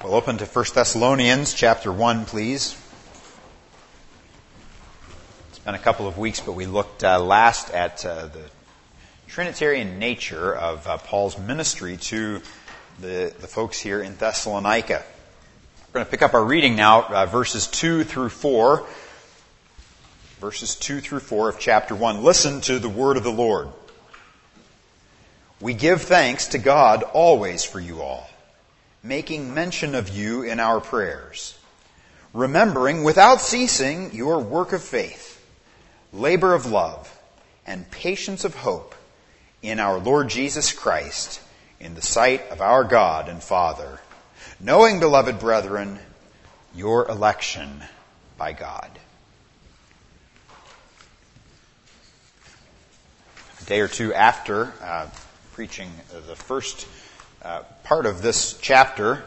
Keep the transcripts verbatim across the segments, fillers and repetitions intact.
We'll open to First Thessalonians chapter one, please. It's been a couple of weeks, but we looked uh, last at uh, the Trinitarian nature of uh, Paul's ministry to the, the folks here in Thessalonica. We're going to pick up our reading now, uh, verses two through four. Verses two through four of chapter one. Listen to the word of the Lord. We give thanks to God always for you all, making mention of you in our prayers, remembering without ceasing your work of faith, labor of love, and patience of hope in our Lord Jesus Christ, in the sight of our God and Father, knowing, beloved brethren, your election by God. A day or two after uh, preaching the first Uh, part of this chapter,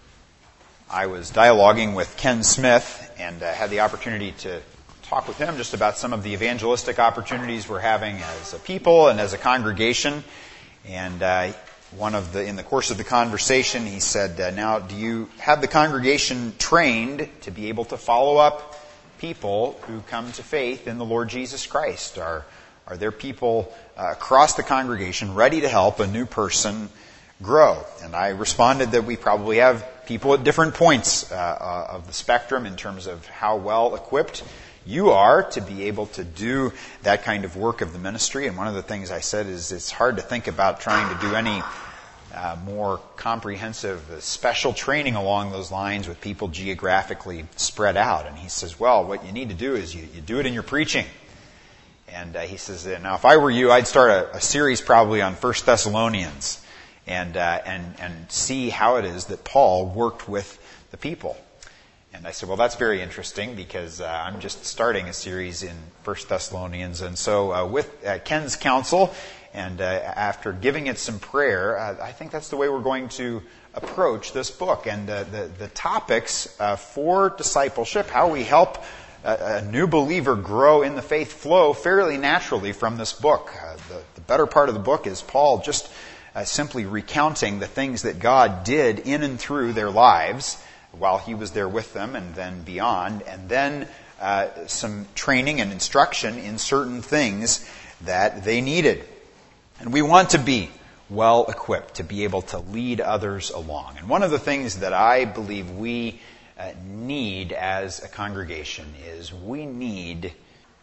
I was dialoguing with Ken Smith and uh, had the opportunity to talk with him just about some of the evangelistic opportunities we're having as a people and as a congregation. And uh, one of the in the course of the conversation, he said, uh, "Now, do you have the congregation trained to be able to follow up people who come to faith in the Lord Jesus Christ? Are are there people uh, across the congregation ready to help a new person grow?" And I responded that we probably have people at different points uh, uh, of the spectrum in terms of how well equipped you are to be able to do that kind of work of the ministry. And one of the things I said is it's hard to think about trying to do any uh, more comprehensive uh, special training along those lines with people geographically spread out. And he says, well, what you need to do is you, you do it in your preaching. And uh, he says, now if I were you, I'd start a, a series probably on First Thessalonians. And, uh, and and see how it is that Paul worked with the people. And I said, well, that's very interesting because uh, I'm just starting a series in First Thessalonians. And so uh, with uh, Ken's counsel and uh, after giving it some prayer, uh, I think that's the way we're going to approach this book. And uh, the, the topics uh, for discipleship, how we help a, a new believer grow in the faith, flow fairly naturally from this book. Uh, the, the better part of the book is Paul just Uh, simply recounting the things that God did in and through their lives while he was there with them and then beyond, and then uh, some training and instruction in certain things that they needed. And we want to be well equipped to be able to lead others along. And one of the things that I believe we uh, need as a congregation is we need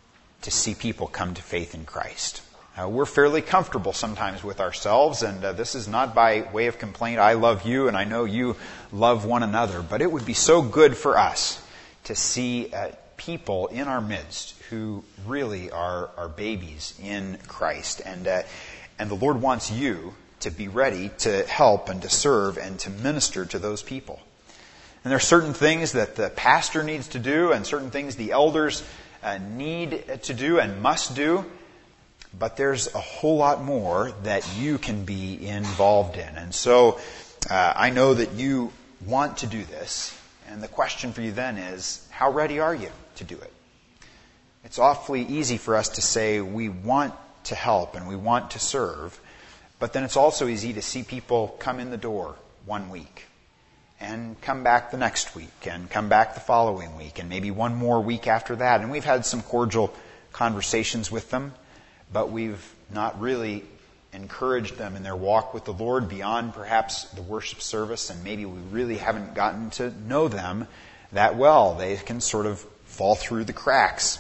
to see people come to faith in Christ. Uh, we're fairly comfortable sometimes with ourselves, and uh, this is not by way of complaint. I love you, and I know you love one another, but it would be so good for us to see uh, people in our midst who really are, are babies in Christ. And, uh, and the Lord wants you to be ready to help and to serve and to minister to those people. And there are certain things that the pastor needs to do and certain things the elders uh, need to do and must do. But there's a whole lot more that you can be involved in. And so uh, I know that you want to do this. And the question for you then is, how ready are you to do it? It's awfully easy for us to say we want to help and we want to serve. But then it's also easy to see people come in the door one week and come back the next week and come back the following week and maybe one more week after that. And we've had some cordial conversations with them, but we've not really encouraged them in their walk with the Lord beyond perhaps the worship service, and maybe we really haven't gotten to know them that well. They can sort of fall through the cracks.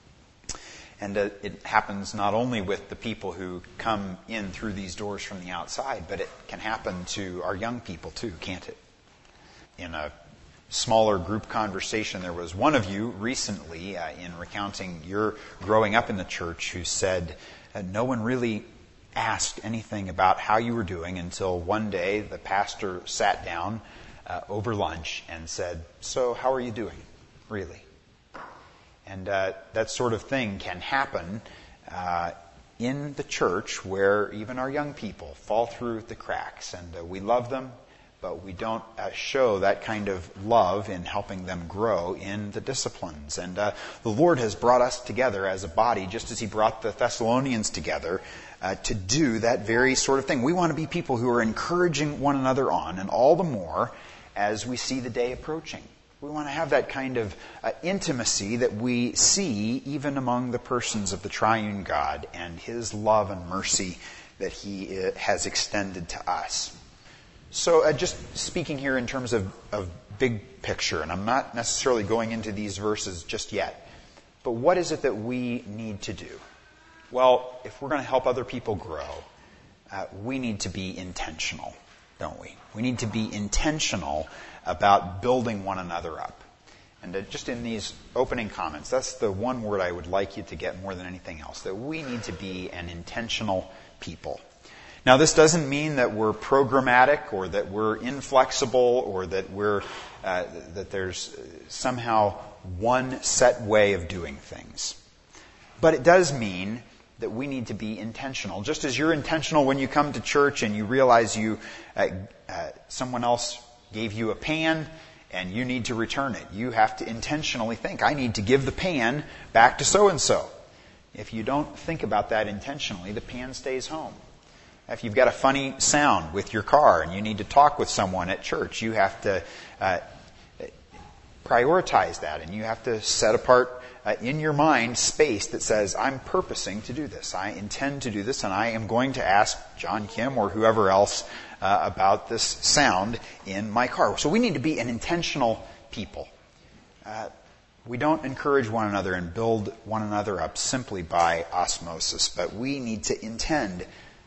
And uh, it happens not only with the people who come in through these doors from the outside, but it can happen to our young people too, can't it? In a smaller group conversation, there was one of you recently uh, in recounting your growing up in the church who said uh, no one really asked anything about how you were doing until one day the pastor sat down uh, over lunch and said, "So how are you doing, really?" And uh, that sort of thing can happen uh, in the church where even our young people fall through the cracks, and uh, we love them, but we don't uh, show that kind of love in helping them grow in the disciplines. And uh, the Lord has brought us together as a body, just as He brought the Thessalonians together, uh, to do that very sort of thing. We want to be people who are encouraging one another on, and all the more as we see the day approaching. We want to have that kind of uh, intimacy that we see even among the persons of the triune God and His love and mercy that He uh, has extended to us. So uh, just speaking here in terms of, of big picture, and I'm not necessarily going into these verses just yet, but what is it that we need to do? Well, if we're going to help other people grow, uh, we need to be intentional, don't we? We need to be intentional about building one another up. And uh, just in these opening comments, that's the one word I would like you to get more than anything else, that we need to be an intentional people. Now, this doesn't mean that we're programmatic or that we're inflexible or that we're uh, that there's somehow one set way of doing things. But it does mean that we need to be intentional. Just as you're intentional when you come to church and you realize you uh, uh, someone else gave you a pan and you need to return it. You have to intentionally think, I need to give the pan back to so-and-so. If you don't think about that intentionally, the pan stays home. If you've got a funny sound with your car and you need to talk with someone at church, you have to uh, prioritize that, and you have to set apart uh, in your mind space that says, I'm purposing to do this. I intend to do this, and I am going to ask John Kim or whoever else uh, about this sound in my car. So we need to be an intentional people. Uh, we don't encourage one another and build one another up simply by osmosis, but we need to intend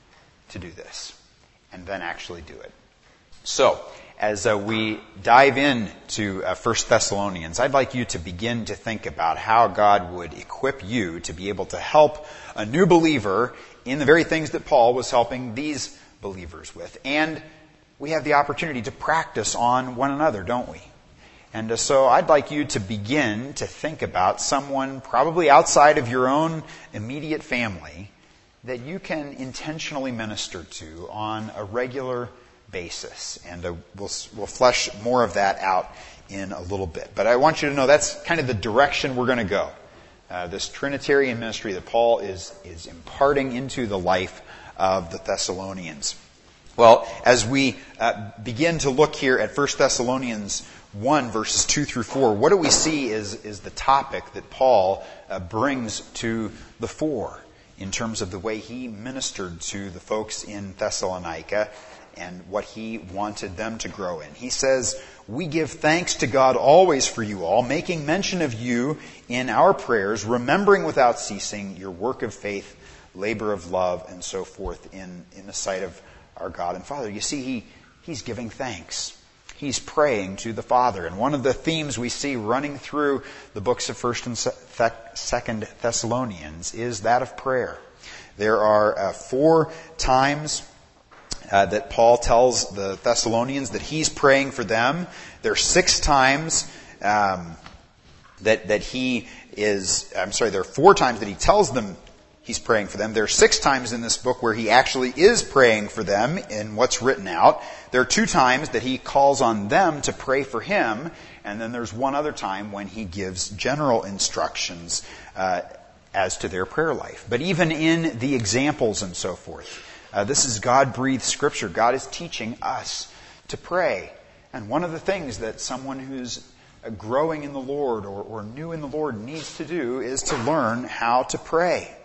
to do this and then actually do it. So, as uh, we dive into uh, First Thessalonians, I'd like you to begin to think about how God would equip you to be able to help a new believer in the very things that Paul was helping these believers with. And we have the opportunity to practice on one another, don't we? And uh, so I'd like you to begin to think about someone probably outside of your own immediate family that you can intentionally minister to on a regular basis. And uh, we'll, we'll flesh more of that out in a little bit. But I want you to know that's kind of the direction we're going to go. Uh, this Trinitarian ministry that Paul is, is imparting into the life of the Thessalonians. Well, as we uh, begin to look here at First Thessalonians one, verses two through four, what do we see is, is the topic that Paul uh, brings to the fore in terms of the way he ministered to the folks in Thessalonica and what he wanted them to grow in. He says, we give thanks to God always for you all, making mention of you in our prayers, remembering without ceasing your work of faith, labor of love, and so forth in, in the sight of our God and Father. You see, he, he's giving thanks. He's praying to the Father. And one of the themes we see running through the books of First and Second Thessalonians is that of prayer. There are uh, four times uh, that Paul tells the Thessalonians that he's praying for them. There are six times um, that that he is. I'm sorry. There are four times that he tells them he's praying for them. There are six times in this book where he actually is praying for them in what's written out. There are two times that he calls on them to pray for him. And then there's one other time when he gives general instructions uh, as to their prayer life. But even in the examples and so forth, uh, this is God-breathed Scripture. God is teaching us to pray. And one of the things that someone who's growing in the Lord or, or new in the Lord needs to do is to learn how to pray.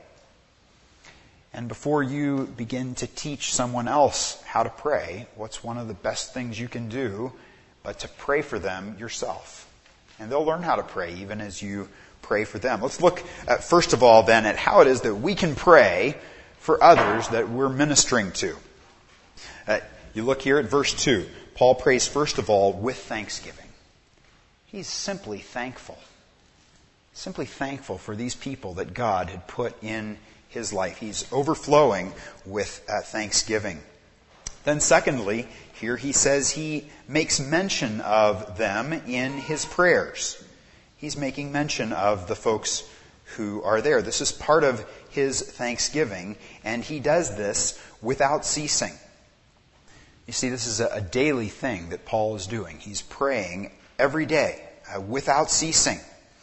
And before you begin to teach someone else how to pray, what's one of the best things you can do but to pray for them yourself? And they'll learn how to pray even as you pray for them. Let's look at, first of all then at how it is that we can pray for others that we're ministering to. Uh, you look here at verse two. Paul prays first of all with thanksgiving. He's simply thankful. Simply thankful for these people that God had put in his life. He's overflowing with uh, thanksgiving. Then secondly, here he says he makes mention of them in his prayers. He's making mention of the folks who are there. This is part of his thanksgiving, and he does this without ceasing. You see, this is a, a daily thing that Paul is doing. He's praying every day uh, without ceasing.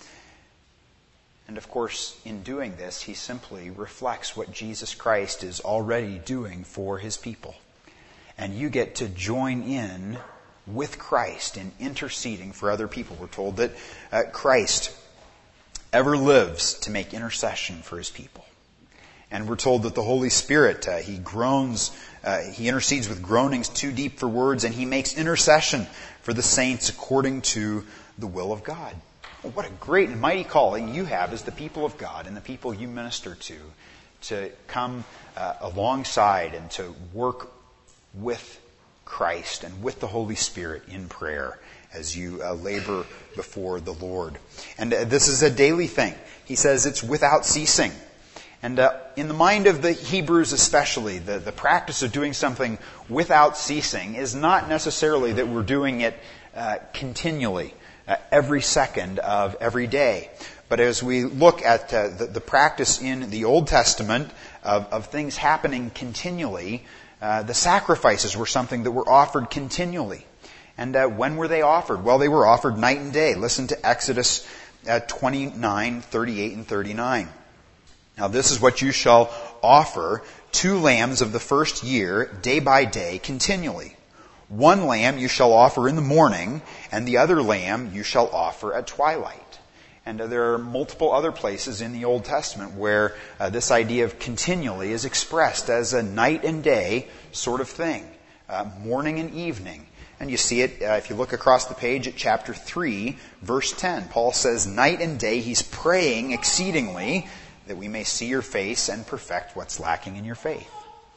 And of course, in doing this, he simply reflects what Jesus Christ is already doing for his people. And you get to join in with Christ in interceding for other people. We're told that uh, Christ ever lives to make intercession for his people. And we're told that the Holy Spirit, uh, he groans, uh, he intercedes with groanings too deep for words, and he makes intercession for the saints according to the will of God. Well, what a great and mighty calling you have as the people of God and the people you minister to, to come uh, alongside and to work with Christ and with the Holy Spirit in prayer as you uh, labor before the Lord. And uh, this is a daily thing. He says it's without ceasing. And uh, in the mind of the Hebrews especially, the, the practice of doing something without ceasing is not necessarily that we're doing it uh, continually, uh, every second of every day. But as we look at uh, the, the practice in the Old Testament of, of things happening continually, uh, the sacrifices were something that were offered continually. And uh, when were they offered? Well, they were offered night and day. Listen to Exodus uh, twenty-nine, thirty-eight and thirty-nine. Now this is what you shall offer, two lambs of the first year, day by day, continually. One lamb you shall offer in the morning, and the other lamb you shall offer at twilight. And uh, there are multiple other places in the Old Testament where uh, this idea of continually is expressed as a night and day sort of thing, uh, morning and evening. And you see it uh, if you look across the page at chapter three, verse ten. Paul says, night and day he's praying exceedingly that we may see your face and perfect what's lacking in your faith.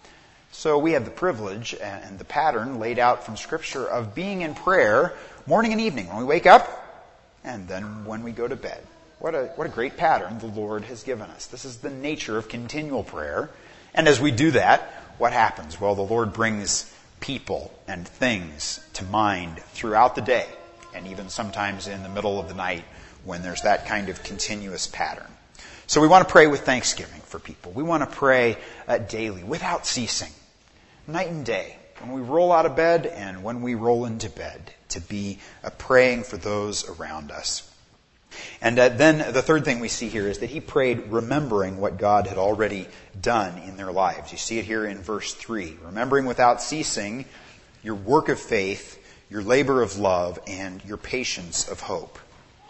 So we have the privilege and the pattern laid out from Scripture of being in prayer morning and evening when we wake up and then when we go to bed. What a, what a great pattern the Lord has given us. This is the nature of continual prayer. And as we do that, what happens? Well, the Lord brings people and things to mind throughout the day and even sometimes in the middle of the night when there's that kind of continuous pattern. So we want to pray with thanksgiving for people. We want to pray uh, daily, without ceasing, night and day, when we roll out of bed and when we roll into bed, to be uh, praying for those around us. And uh, then the third thing we see here is that he prayed remembering what God had already done in their lives. You see it here in verse three. Remembering without ceasing your work of faith, your labor of love, and your patience of hope.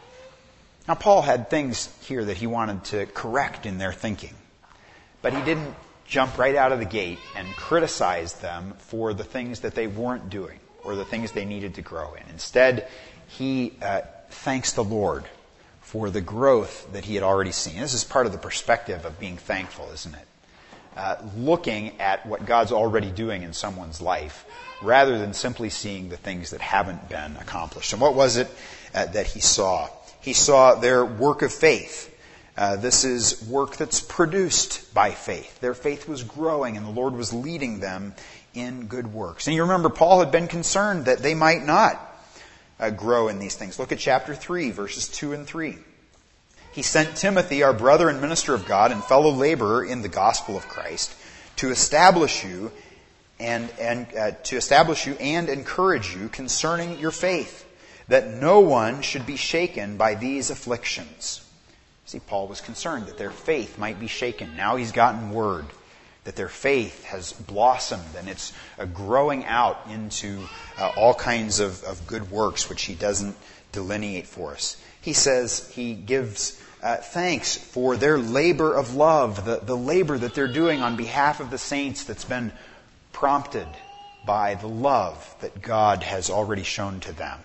Now, Paul had things here that he wanted to correct in their thinking. But he didn't jump right out of the gate and criticize them for the things that they weren't doing or the things they needed to grow in. Instead, he uh, thanks the Lord for the growth that he had already seen. This is part of the perspective of being thankful, isn't it? Uh, looking at what God's already doing in someone's life rather than simply seeing the things that haven't been accomplished. And what was it uh, that he saw? He saw their work of faith. Uh, this is work that's produced by faith. Their faith was growing and the Lord was leading them in good works. And you remember Paul had been concerned that they might not uh, grow in these things. Look at chapter three, verses two and three. He sent Timothy, our brother and minister of God and fellow laborer in the gospel of Christ, to establish you and, and uh, to establish you and encourage you concerning your faith, that no one should be shaken by these afflictions. See, Paul was concerned that their faith might be shaken. Now he's gotten word that their faith has blossomed and it's uh, growing out into uh, all kinds of, of good works, which he doesn't delineate for us. He says he gives uh, thanks for their labor of love, the, the labor that they're doing on behalf of the saints that's been prompted by the love that God has already shown to them.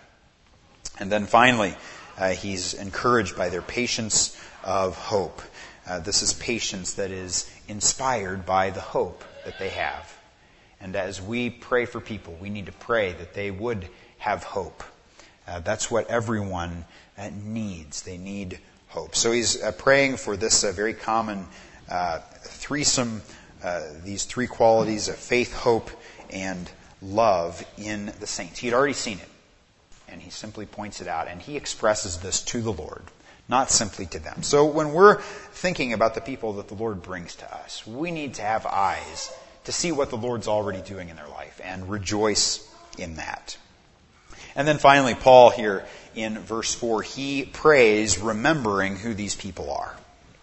And then finally, uh, he's encouraged by their patience of hope. Uh, this is patience that is inspired by the hope that they have. And as we pray for people, we need to pray that they would have hope. Uh, that's what everyone uh, needs. They need hope. So he's uh, praying for this uh, very common uh, threesome, uh, these three qualities of faith, hope, and love in the saints. He had already seen it. And he simply points it out. And he expresses this to the Lord, not simply to them. So when we're thinking about the people that the Lord brings to us, we need to have eyes to see what the Lord's already doing in their life and rejoice in that. And then finally, Paul here in verse four, he prays remembering who these people are.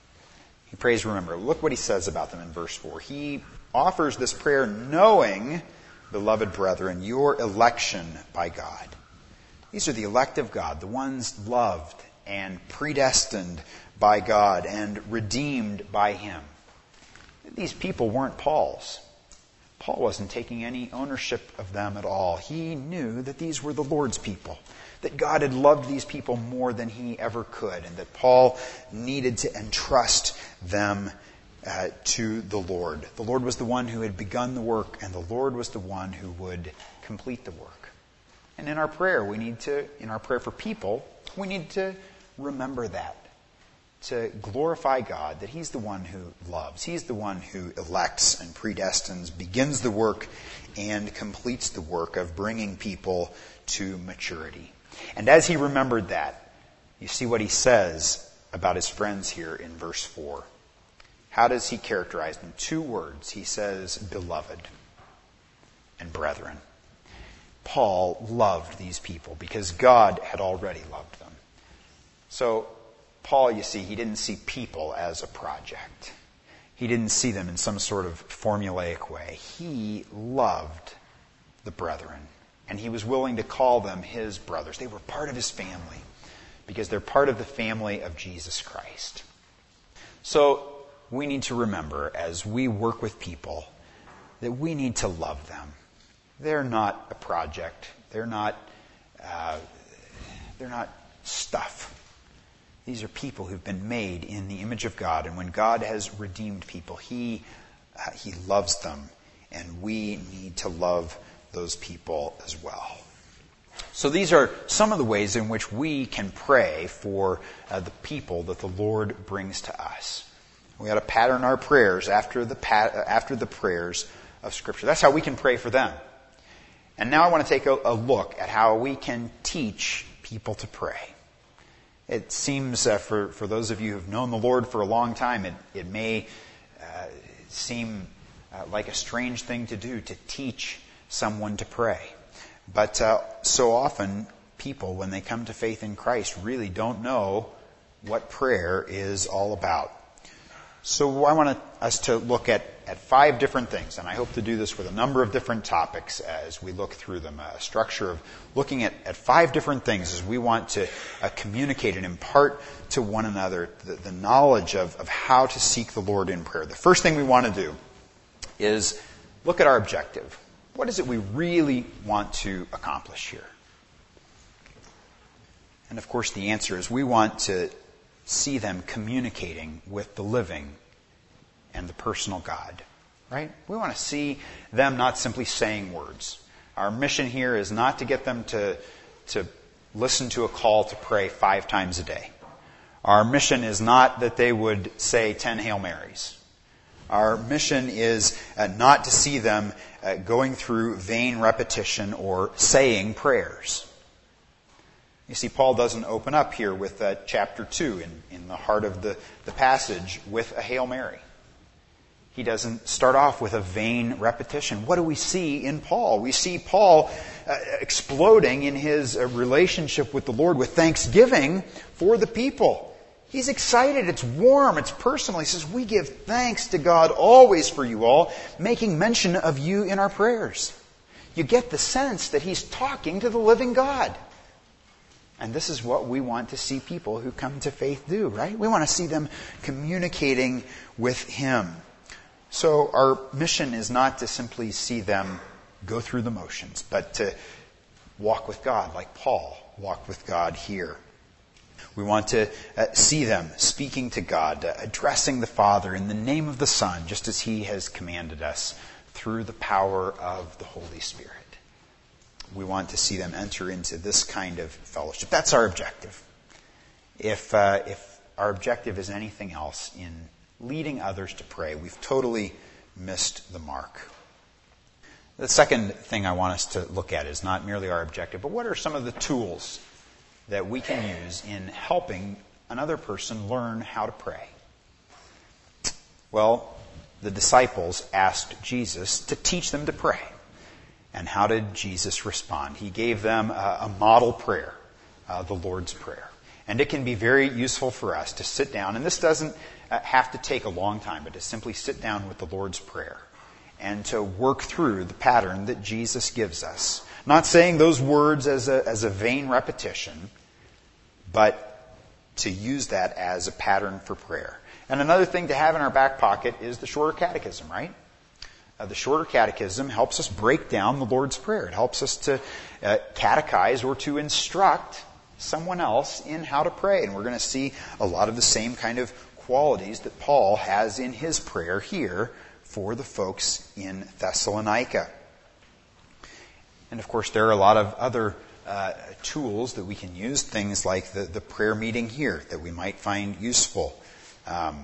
He prays remember. Look what he says about them in verse four. He offers this prayer knowing beloved brethren, your election by God. These are the elect of God, the ones loved and predestined by God and redeemed by Him. These people weren't Paul's. Paul wasn't taking any ownership of them at all. He knew that these were the Lord's people, that God had loved these people more than he ever could, and that Paul needed to entrust them uh, to the Lord. The Lord was the one who had begun the work, and the Lord was the one who would complete the work. And in our prayer, we need to, in our prayer for people, we need to remember that. To glorify God, that He's the one who loves. He's the one who elects and predestines, begins the work, and completes the work of bringing people to maturity. And as he remembered that, you see what he says about his friends here in verse four. How does he characterize them? Two words. He says, beloved and brethren. Paul loved these people because God had already loved them. So, Paul, you see, he didn't see people as a project. He didn't see them in some sort of formulaic way. He loved the brethren, and he was willing to call them his brothers. They were part of his family because they're part of the family of Jesus Christ. So we need to remember as we work with people that we need to love them. They're not a project. They're not, uh, they're not stuff. These are people who've been made in the image of God, and when God has redeemed people, He uh, He loves them, and we need to love those people as well. So these are some of the ways in which we can pray for uh, the people that the Lord brings to us. We ought to pattern our prayers after the pat- after the prayers of Scripture. That's how we can pray for them. And now I want to take a, a look at how we can teach people to pray. It seems, uh, for, for those of you who have known the Lord for a long time, it, it may uh, seem uh, like a strange thing to do, to teach someone to pray. But uh, so often, people, when they come to faith in Christ, really don't know what prayer is all about. So I want us to look at, at five different things, and I hope to do this with a number of different topics as we look through them. A structure of looking at, at five different things as we want to uh, communicate and impart to one another the, the knowledge of, of how to seek the Lord in prayer. The first thing we want to do is look at our objective. What is it we really want to accomplish here? And of course the answer is we want to see them communicating with the living and the personal God, right? We want to see them not simply saying words. Our mission here is not to get them to, to listen to a call to pray five times a day. Our mission is not that they would say ten Hail Marys. Our mission is uh, not to see them uh, going through vain repetition or saying prayers. You see, Paul doesn't open up here with uh, chapter two in, in the heart of the, the passage with a Hail Mary. He doesn't start off with a vain repetition. What do we see in Paul? We see Paul uh, exploding in his uh, relationship with the Lord with thanksgiving for the people. He's excited. It's warm. It's personal. He says, we give thanks to God always for you all, making mention of you in our prayers. You get the sense that he's talking to the living God. And this is what we want to see people who come to faith do, right? We want to see them communicating with Him. So our mission is not to simply see them go through the motions, but to walk with God like Paul walked with God here. We want to uh, see them speaking to God, uh, addressing the Father in the name of the Son, just as He has commanded us through the power of the Holy Spirit. We want to see them enter into this kind of fellowship. That's our objective. If uh, if our objective is anything else in leading others to pray, we've totally missed the mark. The second thing I want us to look at is not merely our objective, but what are some of the tools that we can use in helping another person learn how to pray? Well, the disciples asked Jesus to teach them to pray. And how did Jesus respond? He gave them a, a model prayer, uh, the Lord's Prayer. And it can be very useful for us to sit down, and this doesn't uh, have to take a long time, but to simply sit down with the Lord's Prayer and to work through the pattern that Jesus gives us. Not saying those words as a, as a vain repetition, but to use that as a pattern for prayer. And another thing to have in our back pocket is the Shorter Catechism, right? Uh, the Shorter Catechism helps us break down the Lord's Prayer. It helps us to uh, catechize or to instruct someone else in how to pray. And we're going to see a lot of the same kind of qualities that Paul has in his prayer here for the folks in Thessalonica. And of course, there are a lot of other uh, tools that we can use, things like the, the prayer meeting here that we might find useful. Um,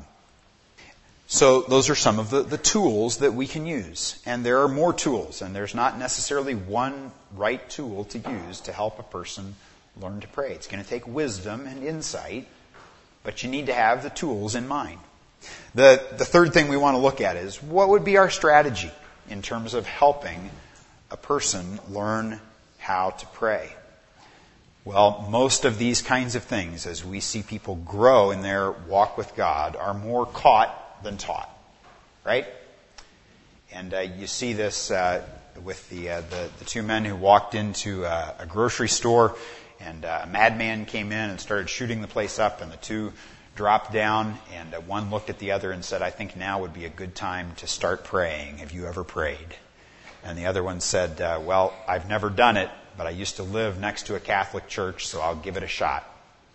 so those are some of the, the tools that we can use. And there are more tools, and there's not necessarily one right tool to use to help a person learn to pray. It's going to take wisdom and insight, but you need to have the tools in mind. The, the third thing we want to look at is what would be our strategy in terms of helping a person learn how to pray. Well, most of these kinds of things, as we see people grow in their walk with God, are more caught than taught, right? And uh, you see this uh, with the, uh, the the two men who walked into uh, a grocery store, and uh, a madman came in and started shooting the place up, and the two dropped down, and uh, one looked at the other and said, "I think now would be a good time to start praying. Have you ever prayed?" And the other one said, uh, "Well, I've never done it, but I used to live next to a Catholic church, so I'll give it a shot."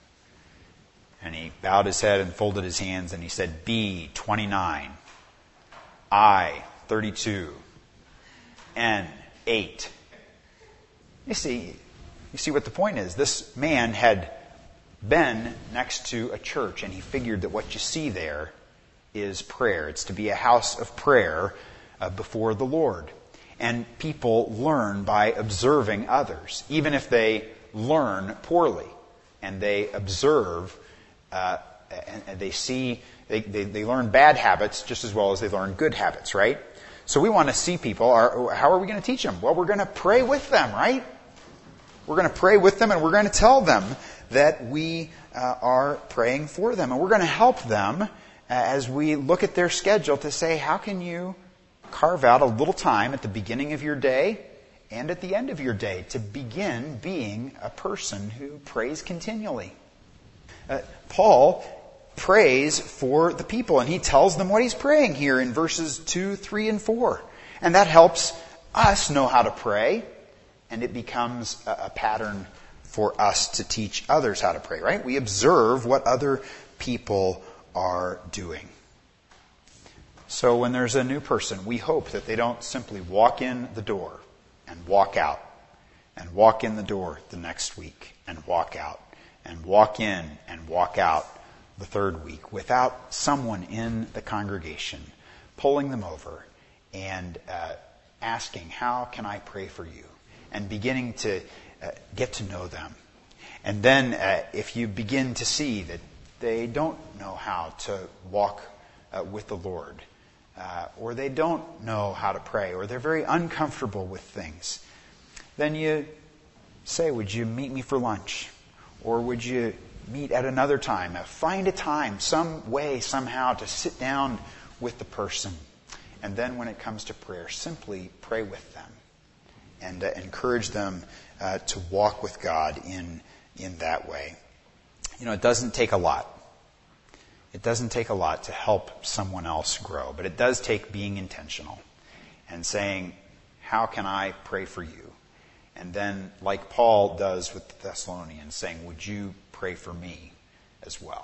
And he bowed his head and folded his hands, and he said, B, twenty-nine, I, thirty-two, N, eight. You see, you see what the point is. This man had been next to a church, and he figured that what you see there is prayer. It's to be a house of prayer uh, before the Lord. And people learn by observing others, even if they learn poorly. And they observe, uh, and, and they see, they, they, they learn bad habits just as well as they learn good habits, right? So we want to see people. Are, how are we going to teach them? Well, we're going to pray with them, right? We're going to pray with them, and we're going to tell them that we uh, are praying for them. And we're going to help them uh, as we look at their schedule to say, how can you carve out a little time at the beginning of your day and at the end of your day to begin being a person who prays continually. Uh, Paul prays for the people, and he tells them what he's praying here in verses two, three, and four. And that helps us know how to pray, and it becomes a, a pattern for us to teach others how to pray, right? We observe what other people are doing. So when there's a new person, we hope that they don't simply walk in the door and walk out, and walk in the door the next week and walk out, and walk in and walk out the third week without someone in the congregation pulling them over and uh, asking, how can I pray for you? And beginning to uh, get to know them. And then uh, if you begin to see that they don't know how to walk uh, with the Lord, Uh, or they don't know how to pray, or they're very uncomfortable with things, then you say, would you meet me for lunch? Or would you meet at another time? Uh, find a time, some way, somehow to sit down with the person. And then when it comes to prayer, simply pray with them and uh, encourage them uh, to walk with God in, in that way. You know, it doesn't take a lot. It doesn't take a lot to help someone else grow, but it does take being intentional and saying, how can I pray for you? And then, like Paul does with the Thessalonians, saying, would you pray for me as well?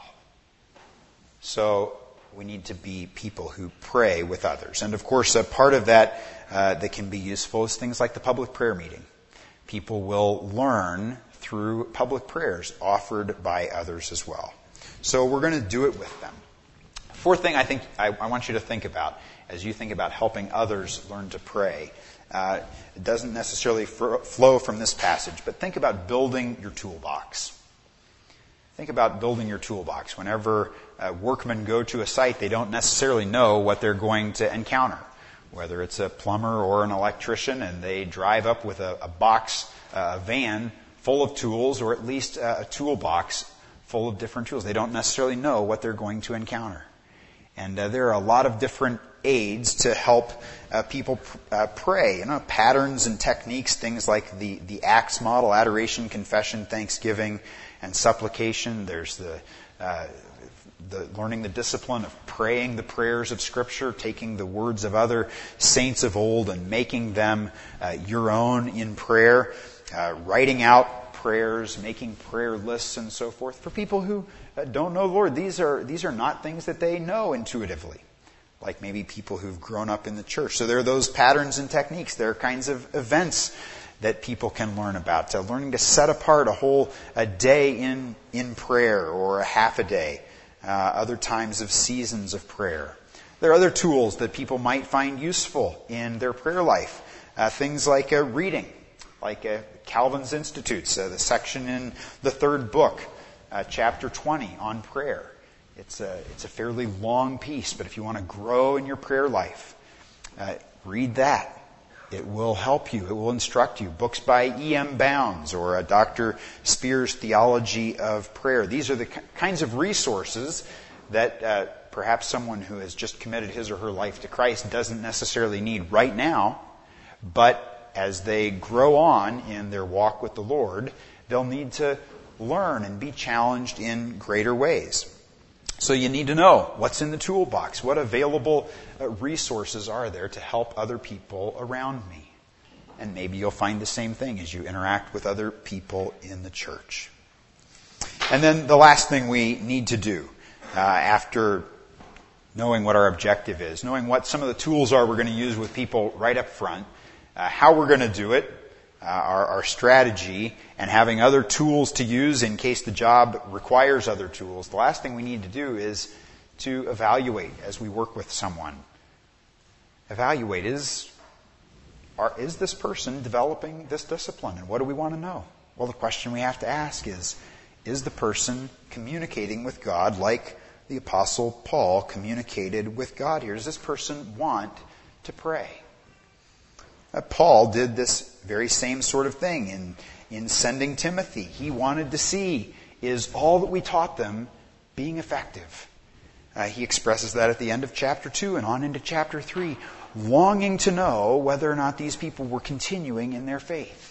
So we need to be people who pray with others. And of course, a part of that uh, that can be useful is things like the public prayer meeting. People will learn through public prayers offered by others as well. So we're going to do it with them. Fourth thing I think I, I want you to think about as you think about helping others learn to pray. Uh, it doesn't necessarily f- flow from this passage, but think about building your toolbox. Think about building your toolbox. Whenever uh, workmen go to a site, they don't necessarily know what they're going to encounter. Whether it's a plumber or an electrician, and they drive up with a, a box, uh, a van full of tools, or at least a, a toolbox full of different tools. They don't necessarily know what they're going to encounter. And uh, there are a lot of different aids to help uh, people uh, pray. You know, patterns and techniques, things like the, the ACTS model, adoration, confession, thanksgiving, and supplication. There's the, uh, the learning the discipline of praying the prayers of Scripture, taking the words of other saints of old and making them uh, your own in prayer, uh, writing out prayers, making prayer lists, and so forth. For people who uh, don't know the Lord, these are these are not things that they know intuitively, like maybe people who've grown up in the church. So there are those patterns and techniques. There are kinds of events that people can learn about. Uh, learning to set apart a whole a day in in prayer, or a half a day. Uh, other times of seasons of prayer. There are other tools that people might find useful in their prayer life. Uh, things like uh, reading, like uh, Calvin's Institutes, uh, the section in the third book, uh, chapter twenty on prayer. It's a, it's a fairly long piece, but if you want to grow in your prayer life, uh, read that. It will help you. It will instruct you. Books by E M Bounds or uh, Doctor Spear's Theology of Prayer. These are the k- kinds of resources that uh, perhaps someone who has just committed his or her life to Christ doesn't necessarily need right now, but as they grow on in their walk with the Lord, they'll need to learn and be challenged in greater ways. So you need to know what's in the toolbox, what available uh, resources are there to help other people around me. And maybe you'll find the same thing as you interact with other people in the church. And then the last thing we need to do uh, after knowing what our objective is, knowing what some of the tools are we're going to use with people right up front, uh, how we're going to do it, Uh, our, our strategy, and having other tools to use in case the job requires other tools. The last thing we need to do is to evaluate as we work with someone. Evaluate, is, are, is this person developing this discipline? And what do we want to know? Well, the question we have to ask is, is the person communicating with God like the Apostle Paul communicated with God here? Does this person want to pray? Uh, Paul did this very same sort of thing in, in sending Timothy. He wanted to see, is all that we taught them being effective? Uh, he expresses that at the end of chapter two and on into chapter three, longing to know whether or not these people were continuing in their faith.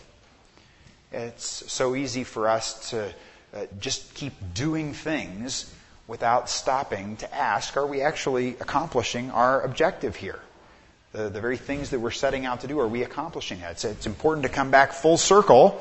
It's so easy for us to uh, just keep doing things without stopping to ask, are we actually accomplishing our objective here? The, the very things that we're setting out to do, are we accomplishing that? It's, it's important to come back full circle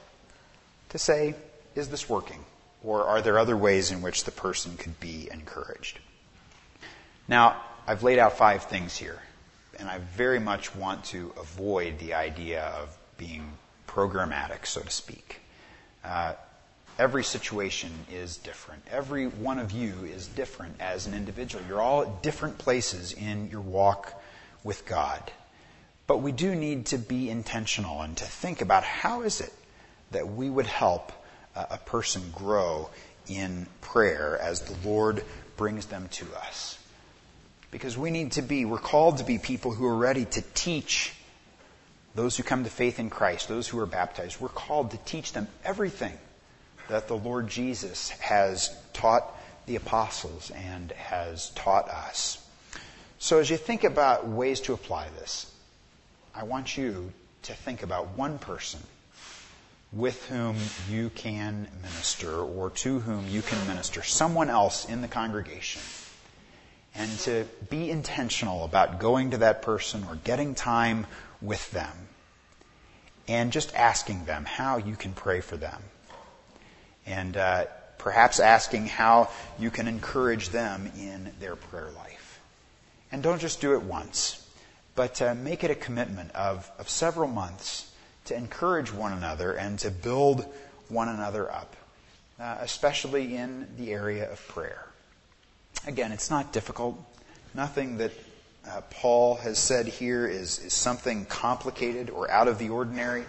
to say, is this working? Or are there other ways in which the person could be encouraged? Now, I've laid out five things here, and I very much want to avoid the idea of being programmatic, so to speak. Uh, every situation is different. Every one of you is different as an individual. You're all at different places in your walk with God. But we do need to be intentional and to think about how is it that we would help a person grow in prayer as the Lord brings them to us. Because we need to be, we're called to be people who are ready to teach those who come to faith in Christ, those who are baptized. We're called to teach them everything that the Lord Jesus has taught the apostles and has taught us. So as you think about ways to apply this, I want you to think about one person with whom you can minister or to whom you can minister, someone else in the congregation, and to be intentional about going to that person or getting time with them and just asking them how you can pray for them. And uh, perhaps asking how you can encourage them in their prayer life. And don't just do it once, but uh, make it a commitment of, of several months to encourage one another and to build one another up, uh, especially in the area of prayer. Again, it's not difficult. Nothing that uh, Paul has said here is, is something complicated or out of the ordinary,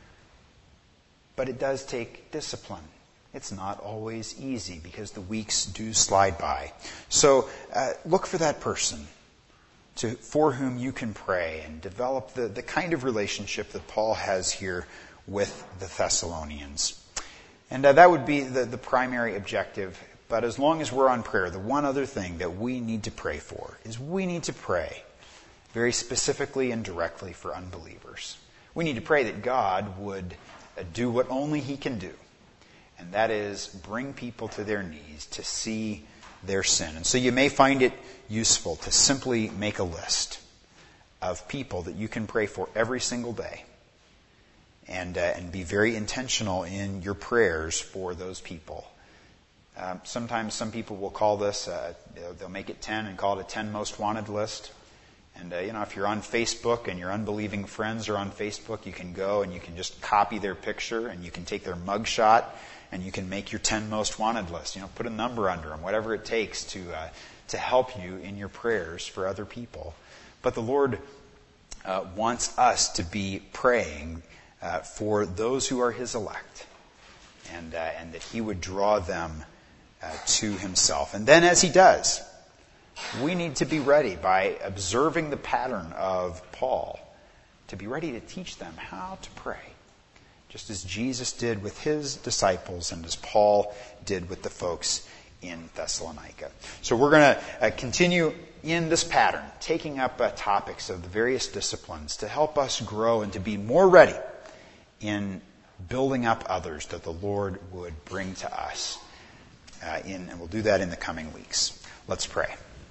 but it does take discipline. It's not always easy because the weeks do slide by. So uh, look for that person to, for whom you can pray and develop the, the kind of relationship that Paul has here with the Thessalonians. And uh, that would be the, the primary objective, But as long as we're on prayer, the one other thing that we need to pray for is we need to pray very specifically and directly for unbelievers. We need to pray that God would do what only He can do, and that is bring people to their knees to see their sin. And so you may find it useful to simply make a list of people that you can pray for every single day, and uh, and be very intentional in your prayers for those people. Um, sometimes some people will call this, uh, they'll make it ten and call it a ten most wanted list. And, uh, you know, if you're on Facebook and your unbelieving friends are on Facebook, you can go and you can just copy their picture and you can take their mugshot and you can make your ten most wanted list. You know, put a number under them, whatever it takes to uh, to help you in your prayers for other people. But the Lord uh, wants us to be praying uh, for those who are His elect, and uh, and that He would draw them uh, to Himself. And then as He does, we need to be ready by observing the pattern of Paul, to be ready to teach them how to pray, just as Jesus did with His disciples and as Paul did with the folks in Thessalonica. So we're going to uh, continue in this pattern, taking up uh, topics of the various disciplines to help us grow and to be more ready in building up others that the Lord would bring to us. Uh, in, and we'll do that in the coming weeks. Let's pray.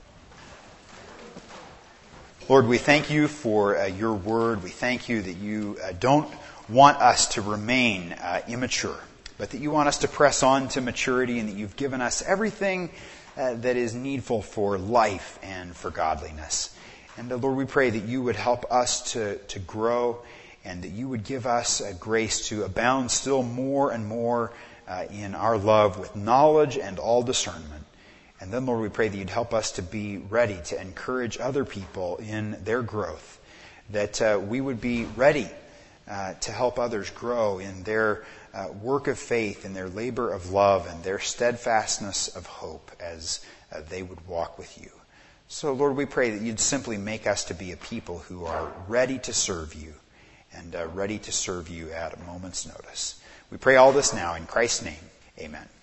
Lord, we thank You for uh, Your word. We thank You that You uh, don't want us to remain uh, immature, but that You want us to press on to maturity, and that You've given us everything uh, that is needful for life and for godliness. And uh, Lord, we pray that You would help us to, to grow, and that You would give us uh, grace to abound still more and more uh, in our love with knowledge and all discernment. And then, Lord, we pray that You'd help us to be ready to encourage other people in their growth, that uh, we would be ready uh, to help others grow in their uh, work of faith, in their labor of love, and their steadfastness of hope as uh, they would walk with You. So, Lord, we pray that You'd simply make us to be a people who are ready to serve You, and uh, ready to serve You at a moment's notice. We pray all this now in Christ's name. Amen.